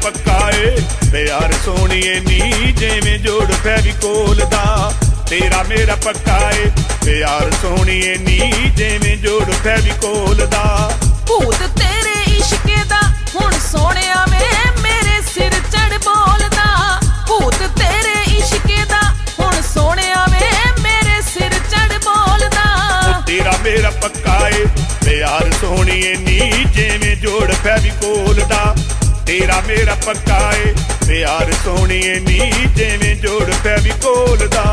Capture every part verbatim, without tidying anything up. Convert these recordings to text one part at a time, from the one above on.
पक्का ए प्यार सोहणीए नी जिवें जोड़ फेविकोल दा। तेरा मेरा पक्का ए प्यार सोहणीए नी जिवें जोड़ फेविकोल दा। भूत तेरे इश्के दा हुण सोहणिया वे मेरे सिर चढ़ बोलदा। भूत तेरे इश्के दा हुण सोहणिया वे मेरे सिर चढ़ बोलदा। तेरा मेरा पक्का ए प्यार सोहणीए नी जिवें जोड़ फेविकोल दा। तेरा मेरा पक्का ए प्यार सोहणीए नी जिवें जोड़ फेविकोल दा।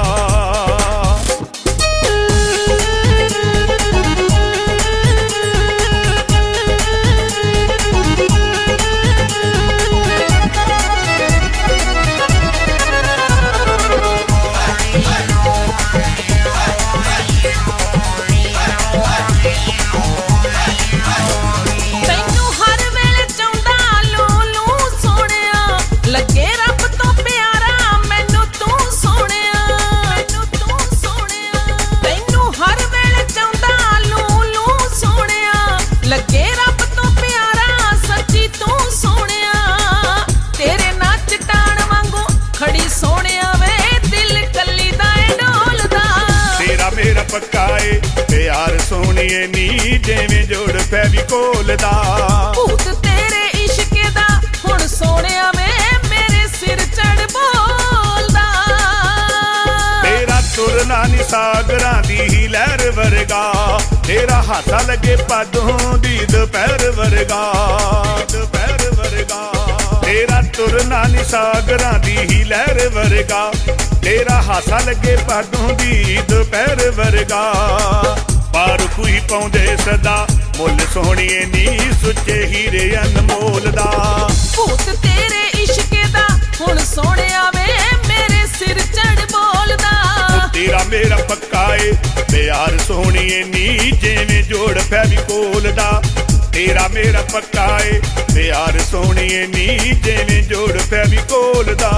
पक्का ए प्यार सोहणीए नी जिवें जोड़ फेविकोल दा। भूत तेरे इश्के दा हुण सोहणिया वे मेरे सिर चढ़ बोलदा। तेरा तुरना नी सागरां दी लहर वर्गा। तेरा हाथा लगे पादों दी दोपहर वर्गा। दोपहर वर्गा तेरा तुरना नी सागरां दी लहर वर्गा। तेरा हासा लगे पादों दी दोपहर वर्गा। पर कोई पाउंदे सदा मुल सोहणीए नी सुच्चे हीरे अनमोल दा। भूत तेरे इश्के दा हुण सोहणिया वे मेरे सिर चढ़ बोलदा। तेरा मेरा पक्का ए प्यार सोहणीए नी जिवें जोड़ फेविकोल दा। तेरा मेरा पक्का ए प्यार सोहणीए नी जिवें जोड़ फेविकोल दा।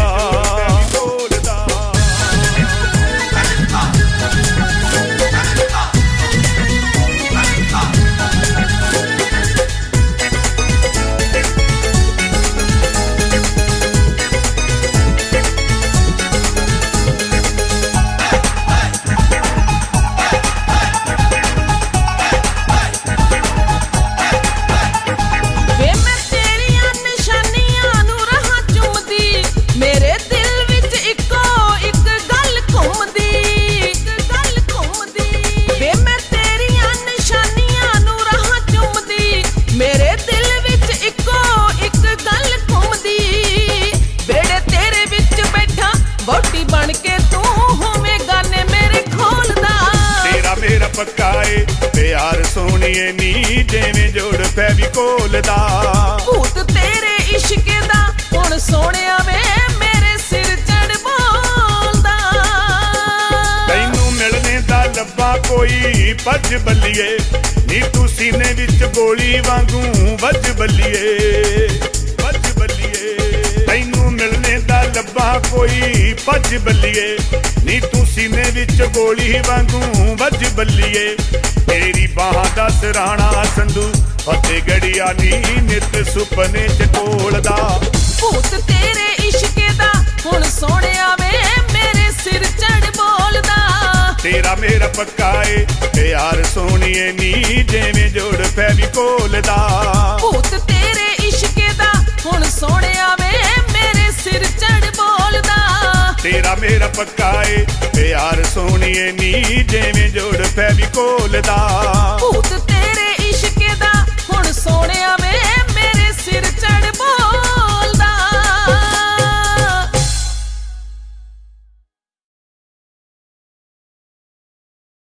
पक्का ए प्यार सोहणीए नी जिवें जोड़ फेविकोल दा। भूत तेरे इश्के दा हुण सोहणिया वे मेरे सिर चढ़ बोलदा। तैनू मिलने दा लब्बा कोई भज बल्लीए नी तू सीने विच गोली वांगू वज बल्लीए। वज बल्लीए तैनू मिलने दा लब्बा कोई भज बल्लीए नी तू सीने विच गोली वांगू वज बल्लीए। तेरी बाहां दा सराणा संधू फतेहगढ़िया नी नित सुपने च टोलदा। भूत तेरे इश्के दा हुण सोहणिया वे मेरे सिर चढ़ बोलदा। तेरा मेरा पक्का ए प्यार सोहणीए नी जिवें जोड़ फेविकोल दा। भूत तेरे इश्के दा हुण सोहणिया वे मेरे सिर चढ़ बोलदा। तेरा मेरा पक्का ए प्यार सोहणीए नी जिवें जोड़ फेविकोल दा।